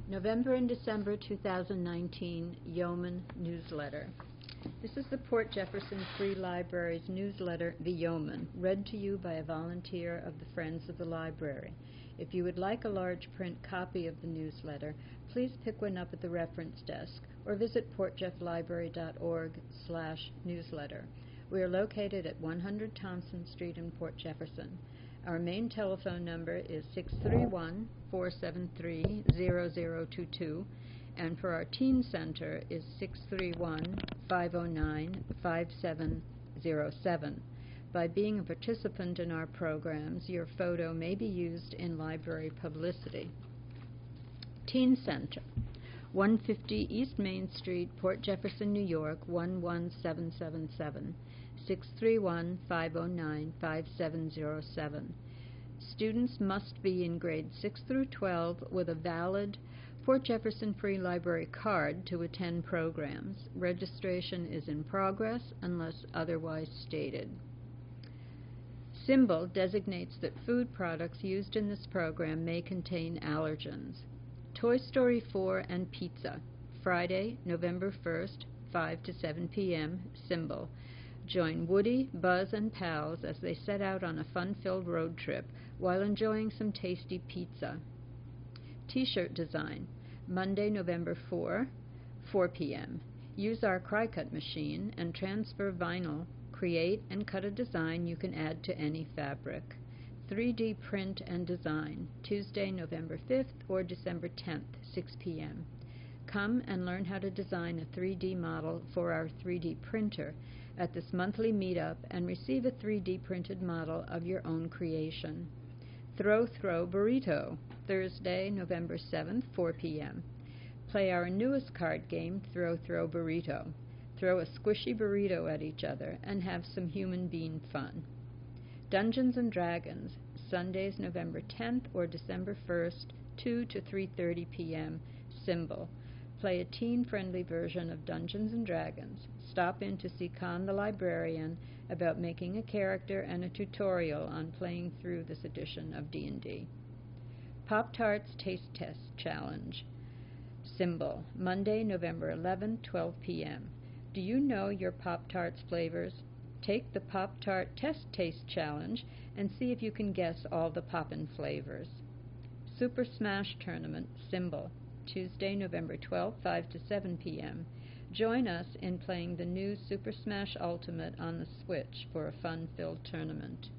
November and December 2019 Yeoman Newsletter. This is the Port Jefferson Free Library's newsletter, The Yeoman, read to you by a volunteer of the Friends of the Library. If you would like a large print copy of the newsletter, please pick one up at the reference desk or visit portjefflibrary.org/newsletter. We are located at 100 Thompson Street in Port Jefferson. Our main telephone number is 631-473-0022, and for our teen center is 631-509-5707. By being a participant in our programs, your photo may be used in library publicity. Teen Center, 150 East Main Street, Port Jefferson, New York, 11777. 631-509-5707. Students must be in grades 6 through 12 with a valid Port Jefferson Free Library card to attend programs. Registration is in progress unless otherwise stated. Symbol designates that food products used in this program may contain allergens. Toy Story 4 and Pizza, Friday, November 1st, 5 to 7 p.m., Symbol. Join Woody, Buzz, and pals as they set out on a fun-filled road trip while enjoying some tasty pizza. T-shirt design, Monday, November 4 p.m. Use our Cry-Cut machine and transfer vinyl. Create and cut a design you can add to any fabric. 3D print and design, Tuesday, November 5th or December 10th, 6 p.m. Come and learn how to design a 3D model for our 3D printer at this monthly meetup and receive a 3D printed model of your own creation. Throw Burrito, Thursday, November 7th, 4 p.m. Play our newest card game, Throw Burrito. Throw a squishy burrito at each other and have some human being fun. Dungeons & Dragons, Sundays, November 10th or December 1st, 2 to 3:30 p.m., Symbol. Play a teen-friendly version of Dungeons & Dragons. Stop in to see Khan the librarian about making a character and a tutorial on playing through this edition of D&D. Pop-Tarts Taste Test Challenge, Symbol. Monday, November 11th, 12 p.m. Do you know your Pop-Tarts flavors? Take the Pop-Tart Test Taste Challenge and see if you can guess all the poppin' flavors. Super Smash Tournament, Symbol. Tuesday, November 12th, 5 to 7 p.m. Join us in playing the new Super Smash Ultimate on the Switch for a fun-filled tournament.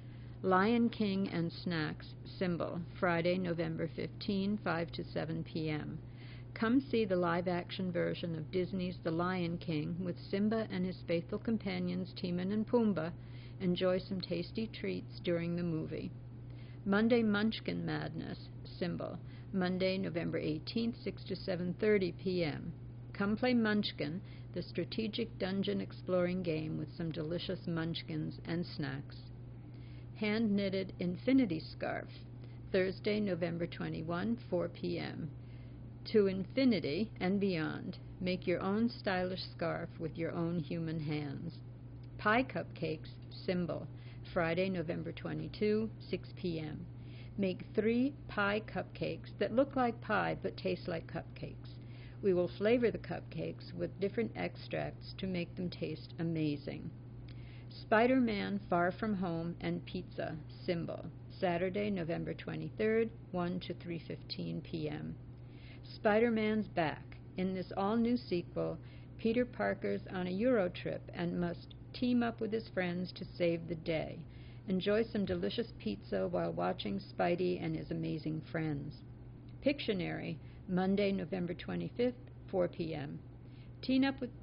Lion King and Snacks, Symbol. Friday, November 15, 5 to 7 p.m. Come see the live-action version of Disney's The Lion King with Simba and his faithful companions Timon and Pumbaa. Enjoy some tasty treats during the movie. Monday Munchkin Madness, Symbol. Monday, November 18th, 6 to 7:30 p.m. Come play Munchkin, the strategic dungeon exploring game with some delicious munchkins and snacks. Hand-knitted Infinity Scarf, Thursday, November 21, 4 p.m. To infinity and beyond. Make your own stylish scarf with your own human hands. Pie Cupcakes, Symbol. Friday, November 22, 6 p.m. Make 3 pie cupcakes that look like pie but taste like cupcakes. We will flavor the cupcakes with different extracts to make them taste amazing. Spider-Man Far From Home and Pizza, Symbol. Saturday, November 23rd, 1 to 3:15 p.m. Spider-Man's back. In this all-new sequel, Peter Parker's on a Euro trip and must team up with his friends to save the day. Enjoy some delicious pizza while watching Spidey and his amazing friends. Pictionary, Monday, November 25th, 4 p.m. Team up with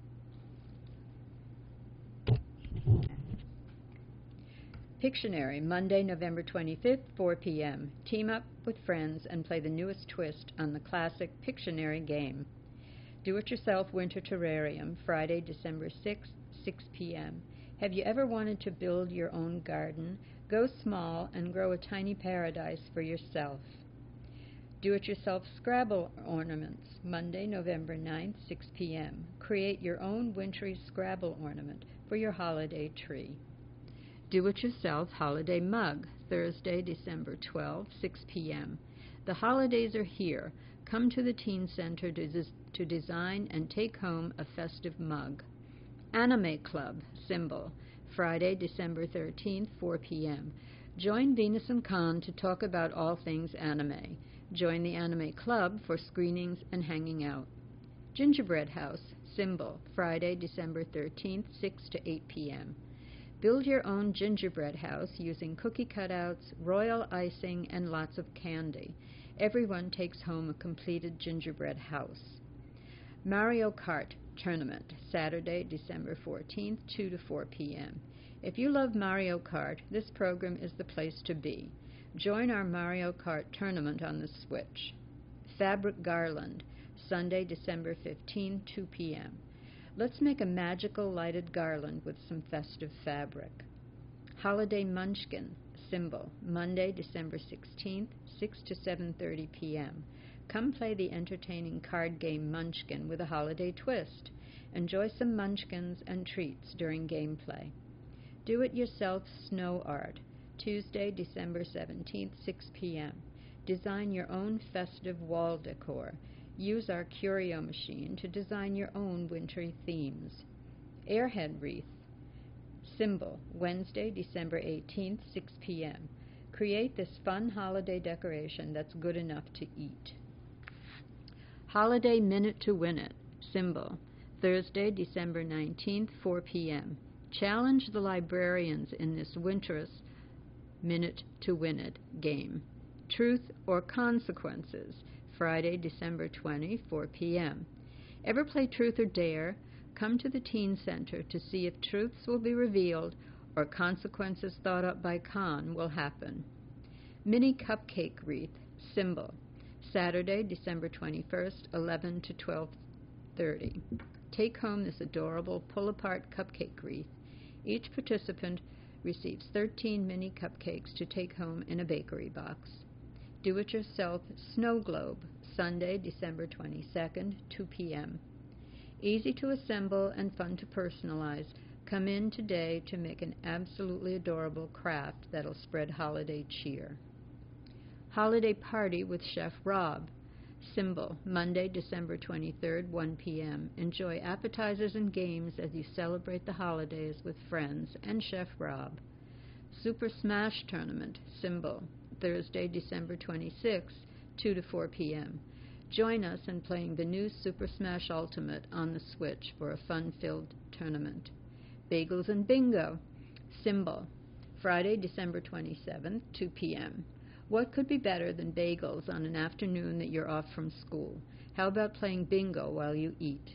Pictionary, Monday, November 25th, 4 p.m. Team up with friends and play the newest twist on the classic Pictionary game. Do-it-yourself Winter Terrarium, Friday, December 6th, 6 p.m. Have you ever wanted to build your own garden? Go small and grow a tiny paradise for yourself. Do-it-yourself Scrabble ornaments, Monday, November 9th, 6 p.m. Create your own wintry Scrabble ornament for your holiday tree. Do-it-yourself holiday mug, Thursday, December 12, 6 p.m. The holidays are here. Come to the Teen Center to design and take home a festive mug. Anime Club, symbol, Friday, December 13th, 4 p.m. Join Venus and Khan to talk about all things anime. Join the Anime Club for screenings and hanging out. Gingerbread House, symbol, Friday, December 13th, 6 to 8 p.m. Build your own gingerbread house using cookie cutouts, royal icing, and lots of candy. Everyone takes home a completed gingerbread house. Mario Kart Tournament, Saturday, December 14th, 2 to 4 p.m. If you love Mario Kart, this program is the place to be. Join our Mario Kart tournament on the Switch. Fabric Garland, Sunday, December 15, 2 p.m. Let's make a magical lighted garland with some festive fabric. Holiday Munchkin, symbol, Monday, December 16th, 6 to 7:30 p.m. Come play the entertaining card game Munchkin with a holiday twist. Enjoy some munchkins and treats during gameplay. Do-it-yourself snow art, Tuesday, December 17th, 6 p.m. Design your own festive wall decor. Use our curio machine to design your own wintry themes. Airhead Wreath, symbol, Wednesday, December 18th, 6 p.m. Create this fun holiday decoration that's good enough to eat. Holiday Minute to Win It, symbol, Thursday, December 19th, 4 p.m. Challenge the librarians in this winter's Minute to Win It game. Truth or Consequences, Friday, December 20, 4 p.m. Ever play Truth or Dare? Come to the Teen Center to see if truths will be revealed or consequences thought up by Khan will happen. Mini Cupcake Wreath, symbol, Saturday, December 21st, 11 to 12:30. Take home this adorable pull-apart cupcake wreath. Each participant receives 13 mini cupcakes to take home in a bakery box. Do-it-yourself snow globe, Sunday, December 22nd, 2 p.m. Easy to assemble and fun to personalize. Come in today to make an absolutely adorable craft that'll spread holiday cheer. Holiday Party with Chef Rob, symbol, Monday, December 23rd, 1 p.m. Enjoy appetizers and games as you celebrate the holidays with friends and Chef Rob. Super Smash Tournament, symbol, Thursday, December 26th, 2 to 4 p.m. Join us in playing the new Super Smash Ultimate on the Switch for a fun-filled tournament. Bagels and Bingo, symbol, Friday, December 27th, 2 p.m. What could be better than bagels on an afternoon that you're off from school? How about playing bingo while you eat?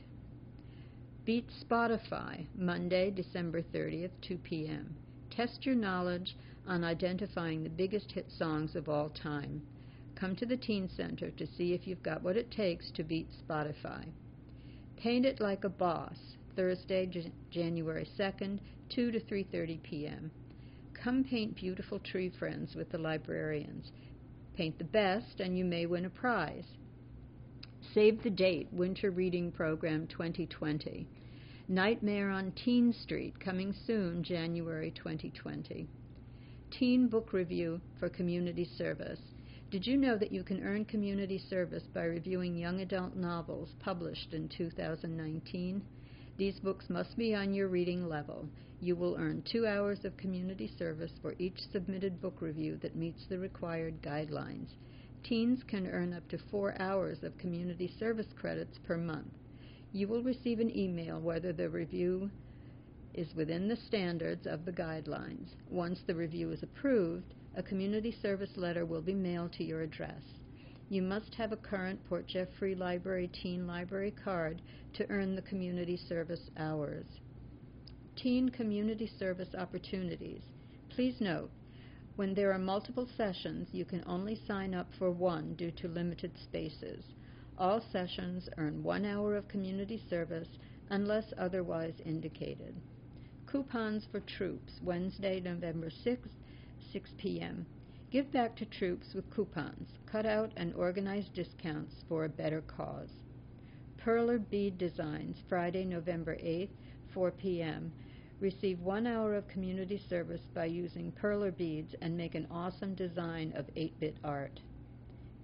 Beat Spotify, Monday, December 30th, 2 p.m. Test your knowledge on identifying the biggest hit songs of all time. Come to the Teen Center to see if you've got what it takes to beat Spotify. Paint It Like a Boss, Thursday, January 2nd, 2 to 3:30 p.m. Come paint beautiful tree friends with the librarians. Paint the best and you may win a prize. Save the date, Winter Reading Program 2020. Nightmare on Teen Street, coming soon, January 2020. Teen Book Review for Community Service. Did you know that you can earn community service by reviewing young adult novels published in 2019? These books must be on your reading level. You will earn 2 hours of community service for each submitted book review that meets the required guidelines. Teens can earn up to 4 hours of community service credits per month. You will receive an email whether the review is within the standards of the guidelines. Once the review is approved, a community service letter will be mailed to your address. You must have a current Port Jeffrey Library Teen Library card to earn the community service hours. Teen Community Service Opportunities. Please note, when there are multiple sessions, you can only sign up for one due to limited spaces. All sessions earn 1 hour of community service unless otherwise indicated. Coupons for Troops, Wednesday, November 6th, 6 p.m. Give back to troops with coupons. Cut out and organize discounts for a better cause. Perler Bead Designs, Friday, November 8th, 4 p.m. Receive 1 hour of community service by using perler beads and make an awesome design of 8-bit art.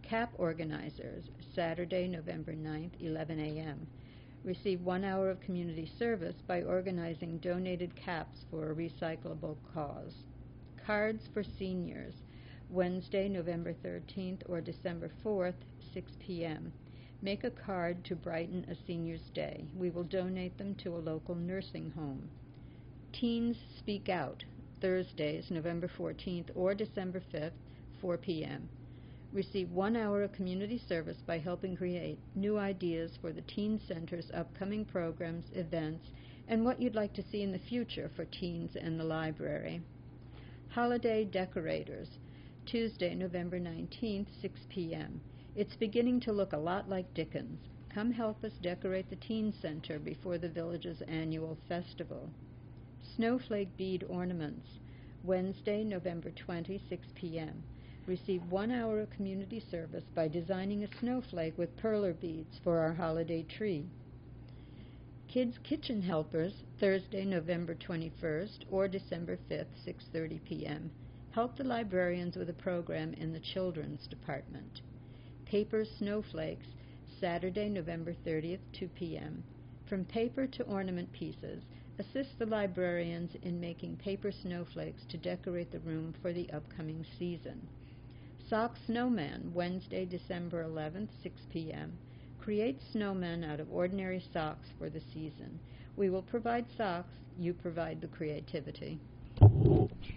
Cap organizers, Saturday, November 9th, 11 a.m. Receive 1 hour of community service by organizing donated caps for a recyclable cause. Cards for seniors, Wednesday, November 13th or December 4th, 6 p.m. Make a card to brighten a senior's day. We will donate them to a local nursing home. Teens Speak Out, Thursdays, November 14th or December 5th, 4 p.m. Receive 1 hour of community service by helping create new ideas for the Teen Center's upcoming programs, events, and what you'd like to see in the future for teens and the library. Holiday Decorators, Tuesday, November 19th, 6 p.m. It's beginning to look a lot like Dickens. Come help us decorate the Teen Center before the village's annual festival. Snowflake Bead Ornaments, Wednesday, November 20, 6 p.m. Receive 1 hour of community service by designing a snowflake with perler beads for our holiday tree. Kids Kitchen Helpers, Thursday, November 21st or December 5th, 6:30 p.m. Help the librarians with a program in the children's department. Paper Snowflakes, Saturday, November 30th, 2 p.m. From paper to ornament pieces, assist the librarians in making paper snowflakes to decorate the room for the upcoming season. Sock Snowman, Wednesday, December 11th, 6 p.m. Create snowmen out of ordinary socks for the season. We will provide socks, you provide the creativity.